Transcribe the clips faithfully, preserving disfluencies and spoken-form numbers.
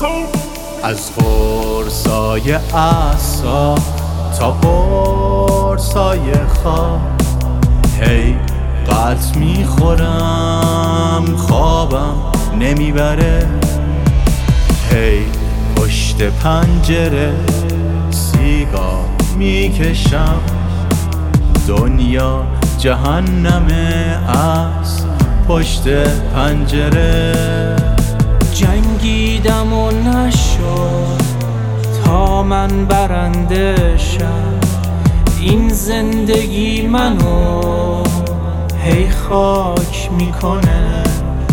از قرصای عصا تا قرصای خواب هی قلط میخورم خوابم نمیبره، هی پشت پنجره سیگار میکشم، دنیا جهنمه از پشت پنجره. جنگیدم و نشد تا من برنده شم، این زندگی منو هی خاک میکنه،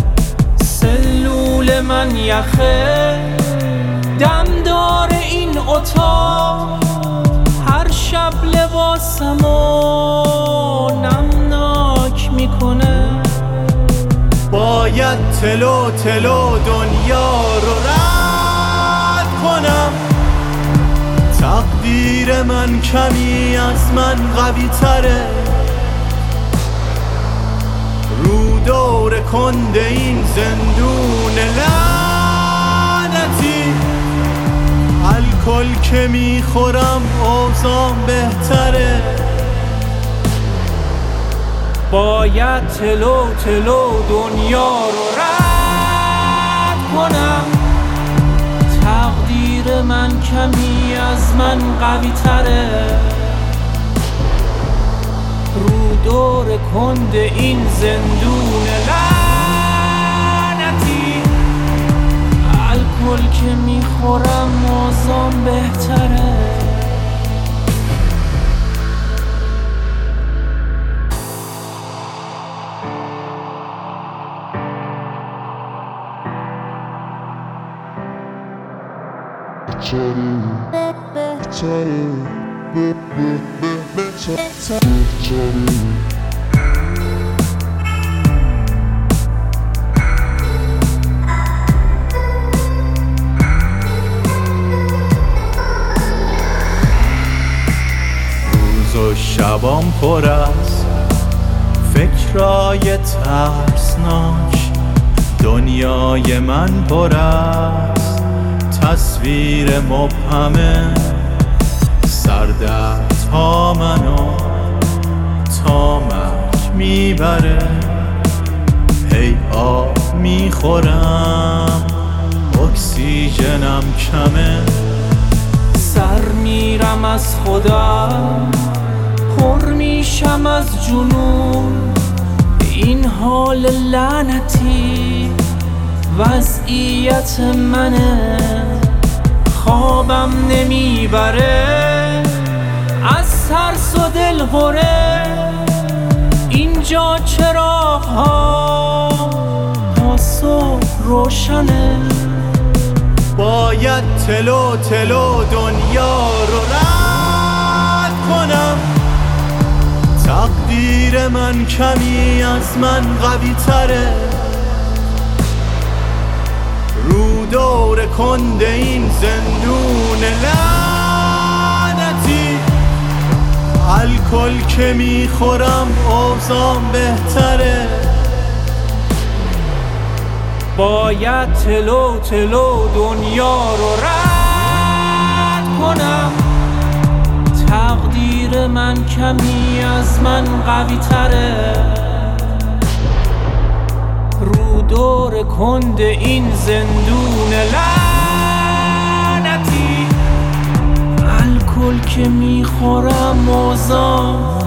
سلول من یخه دمدار این اتاق، هر شب لباسمو نمناک میکنه. باید تلو تلو دنیا رو رد کنم، تقدیر من کمی از من قوی تره، رو دور کنده این زندون لعنتی، الکل که میخورم اوضاع بهتره. باید تلو تلو دنیا رو رد کنم، تقدیر من کمی از من قوی تره، رو دور کند این زندون لعنتی، الکل که میخورم اوضاع بهتره. روز و شبام پر از فکرای ترسناک، دنیای من پر از تصویر مبهمه، سردردها منو تا مرگ میبره، هی آب میخورم اکسیژنم کمه، سر میرم از خودم پر میشم از جنون، این حال لعنتی وضعیت منه، خوابم نمیبره از ترس و دلهوره، اینجا چراغ ها تا صبح روشنه. باید تلو تلو دنیا رو رد کنم، تقدیر من کمی از من قوی تره، رو دور کنده این زندون لعنتی، الکل که میخورم اوضاع بهتره. باید تلو تلو دنیا رو رد کنم، تقدیر من کمی از من قوی تره، رو دور کند این زندون لعنتی، الکل که میخورم اوضاع